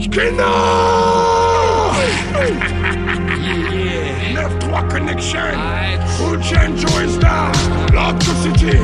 Skinner! Yeah. 9-3 Connection, Full Chain Joy Star, Lock to City,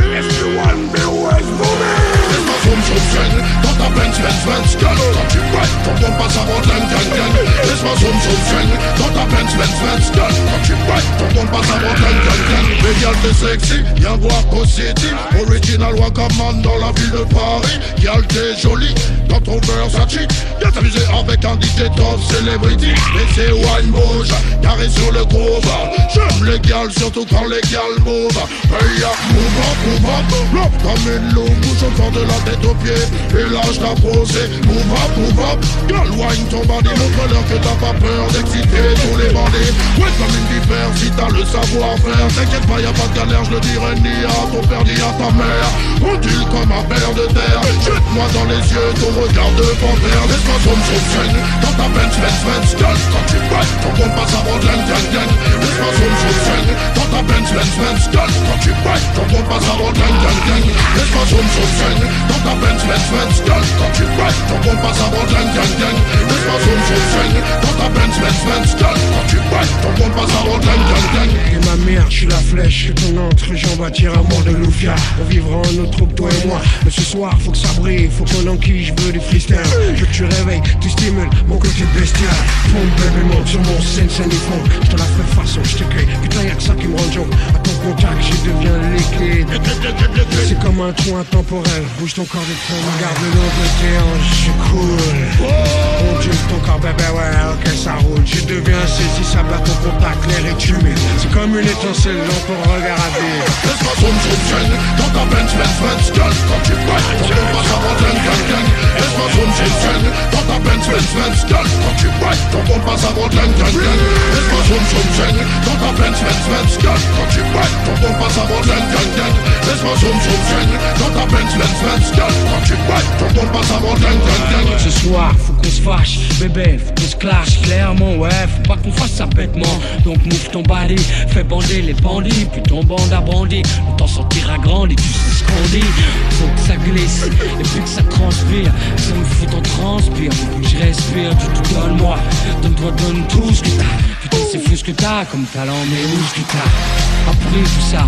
SB1 BOS Booming! Laisse-moi zoom dans ta Benz gun. Quand tu pètes, ton bon passe avant gang. Laisse-moi zoom dans ta Benz gun. Quand tu pètes, ton bon passe avant gang. Légal t'es sexy, viens voir Go City. Original Wakaman dans la ville de Paris. Gal t'es jolie, dans ton Versace. Viens t'amuser avec un DJ top celebrity. Laissez wine bouge, carré sur le groove. J'aime les gals, surtout quand les gals move. Hey ya, move up, comme une loupe. Bouge au fond de la tête aux pieds. Et là je t'ai posé, move up. Gal wine ton bandit, montre-leur que t'as pas peur d'exciter tous les bandits. Ouais comme une vipère, si t'as le savoir-faire. T'inquiète pas, y'a pas de galère, je le dirai ni à ton père ni à ta mère. Ondule comme un ver de terre. Jette-moi dans les yeux ton regard de panthère. Laisse-moi zoom dans ta Benz gun. Quand tu pètes, ton bon passe avant gang. Laisse-moi zoom dans ta Benz gun. Quand tu pètes, ton bon passe avant gang. Laisse-moi zoom dans ta Benz gun. Quand tu pètes, ton bon passe avant gang. Laisse-moi zoom dans ta Benz gun. Quand tu pètes, ton bon passe avant gang. Et ma mère, je suis la flèche, je suis ton entre-jambe attire à mort de Loufia. On vivra en notre troupe, toi et moi. Mais ce soir, faut que ça brille, faut qu'on enquille, je veux du freestyle. Je veux que tu réveilles, tu stimules mon côté bestial. Mon bébé monte sur mon scène et fond. Je te la ferai façon, je te cueille. Putain, y'a que ça qui me rend joke. À ton contact, je deviens liquide. C'est comme un trou intemporel. Bouge ton corps de fond, regarde le long de tes hanches, je suis cool. On Dieu, ton corps, bébé, ouais, ok, ça roule. Je deviens saisissable à ton contact, l'air est humide. C'est comme une étincelle dans ton regard à vide. Laisse-moi zoom dans ta Benz gun. Quand tu pètes, ton bon passe avant gang. Laisse-moi zoom dans ta Benz gun. Quand tu pètes, ton bon passe avant gang. Laisse-moi zoom dans ta Benz gun. Quand tu pètes, ton bon passe avant gang. Laisse-moi zoom dans ta Benz gun. Quand tu pètes, ton bon passe avant gang. Ce soir, faut qu'on se fâche, bébé, faut qu'on se clash. Clairement, ouais, faut pas qu'on fasse ça bêtement. Donc move ton body, fais bander les bandits. Puis ton bande à bandit, le temps sentira grandi. Tu sais ce qu'on dit, faut que ça glisse et puis que ça transpire. Ça me fout en transpire, faut que je respire. Tu tout donne-moi, donne-toi, donne tout ce que t'as. Putain, c'est fou ce que t'as comme talent, mais où ce que t'as. Après tout ça,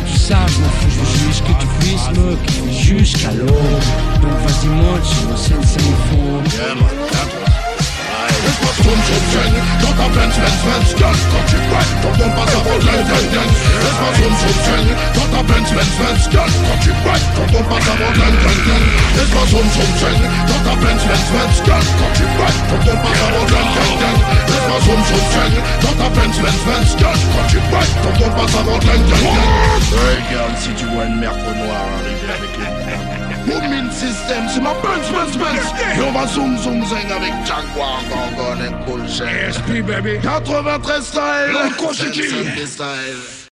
je m'en fous, je veux juste que tu puisses me kiffer jusqu'à l'eau. Donc vas-y monte sur mon scène, ça me fond. Yeah man, laisse-moi zoom dans ta Benz gun. Quand tu pètes, ton bon passe avant gang. Laisse-moi zoom dans ta Benz gun. Quand tu pètes, ton bon passe avant gang. Laisse-moi zoom dans ta Benz gun. Quand tu pètes, ton bon passe avant gang. Laisse-moi zoom dans ta Benz gun. Quand tu pètes, ton bon passe avant gang. Hey girl, si tu vois une merde au noir arriver avec une Booming System, c'est ma Benz. Et on va zoom zing avec Jaguar, Gorgon et Bullshit. SP baby, 93 style, Loco City. style.